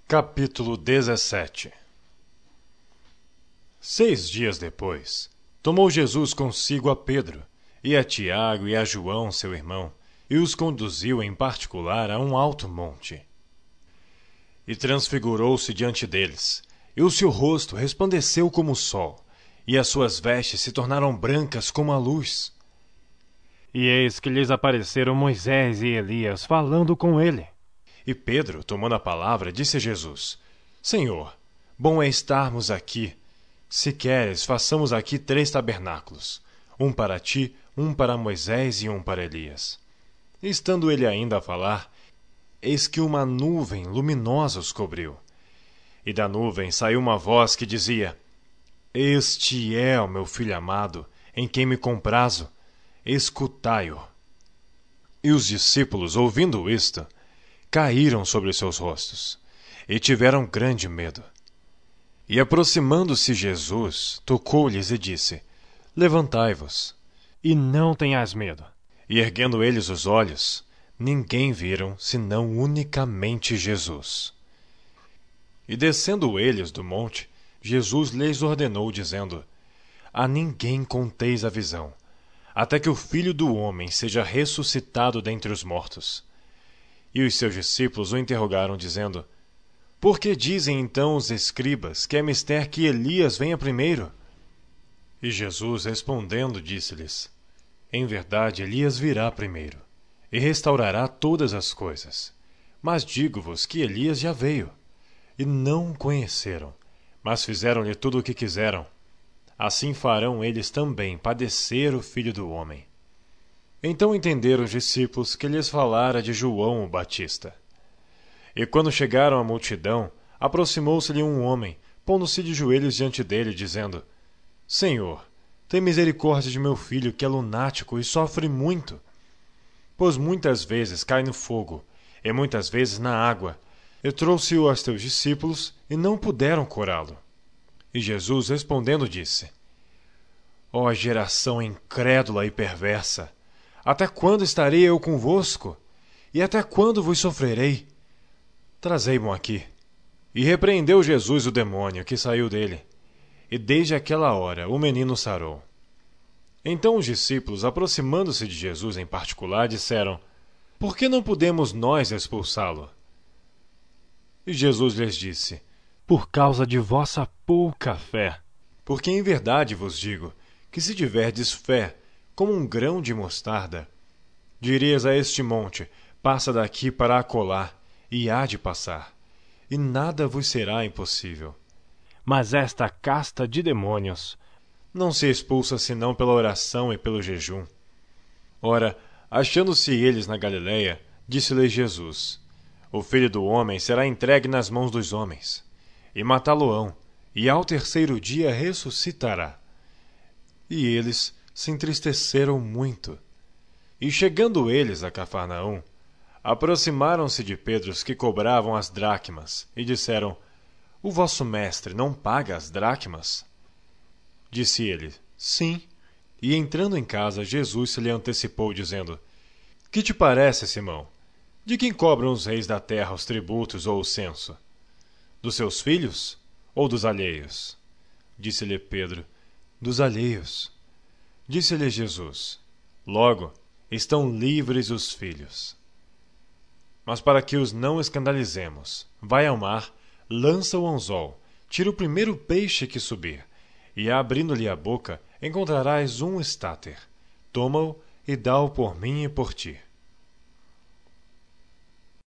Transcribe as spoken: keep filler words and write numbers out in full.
Capítulo dezessete. Seis dias depois, tomou Jesus consigo a Pedro, e a Tiago e a João, seu irmão, e os conduziu em particular a um alto monte. E transfigurou-se diante deles, e o seu rosto resplandeceu como o sol, e as suas vestes se tornaram brancas como a luz. E eis que lhes apareceram Moisés e Elias falando com ele. E Pedro, tomando a palavra, disse a Jesus: Senhor, bom é estarmos aqui. Se queres, façamos aqui três tabernáculos, um para ti, um para Moisés e um para Elias. E estando ele ainda a falar, eis que uma nuvem luminosa os cobriu. E da nuvem saiu uma voz que dizia: Este é o meu filho amado, em quem me comprazo, escutai-o. E os discípulos, ouvindo isto, caíram sobre seus rostos, e tiveram grande medo. E aproximando-se Jesus, tocou-lhes e disse: Levantai-vos. E não tenhais medo. E erguendo eles os olhos, ninguém viram, senão unicamente Jesus. E descendo eles do monte, Jesus lhes ordenou, dizendo: A ninguém conteis a visão, até que o Filho do Homem seja ressuscitado dentre os mortos. E os seus discípulos o interrogaram, dizendo: Por que dizem então os escribas que é mister que Elias venha primeiro? E Jesus, respondendo, disse-lhes: Em verdade, Elias virá primeiro, e restaurará todas as coisas. Mas digo-vos que Elias já veio, e não o conheceram, mas fizeram-lhe tudo o que quiseram. Assim farão eles também padecer o Filho do Homem. Então entenderam os discípulos que lhes falara de João o Batista. E quando chegaram à multidão, aproximou-se-lhe um homem, pondo-se de joelhos diante dele, dizendo: Senhor, tem misericórdia de meu filho, que é lunático e sofre muito. Pois muitas vezes cai no fogo, e muitas vezes na água. E trouxe-o aos teus discípulos, e não puderam curá-lo. E Jesus, respondendo, disse: Ó geração incrédula e perversa! Até quando estarei eu convosco? E até quando vos sofrerei? Trazei-mo aqui. E repreendeu Jesus o demônio que saiu dele. E desde aquela hora o menino sarou. Então os discípulos, aproximando-se de Jesus em particular, disseram: Por que não podemos nós expulsá-lo? E Jesus lhes disse: Por causa de vossa pouca fé. Porque em verdade vos digo, que se tiverdes fé, como um grão de mostarda, dirias a este monte: Passa daqui para acolá, e há de passar, e nada vos será impossível. Mas esta casta de demônios não se expulsa senão pela oração e pelo jejum. Ora, achando-se eles na Galileia, disse-lhes Jesus: O Filho do Homem será entregue nas mãos dos homens, e matá-lo-ão, e ao terceiro dia ressuscitará. E eles se entristeceram muito. E chegando eles a Cafarnaum, aproximaram-se de Pedro os que cobravam as dracmas, e disseram: O vosso mestre não paga as dracmas? Disse ele: Sim. E entrando em casa, Jesus se lhe antecipou, dizendo: Que te parece, Simão? De quem cobram os reis da terra os tributos ou o censo? Dos seus filhos ou dos alheios? Disse-lhe Pedro: Dos alheios. Disse-lhe Jesus: Logo, estão livres os filhos. Mas para que os não escandalizemos, vai ao mar, lança o anzol, tira o primeiro peixe que subir, e abrindo-lhe a boca, encontrarás um estáter. Toma-o e dá-o por mim e por ti.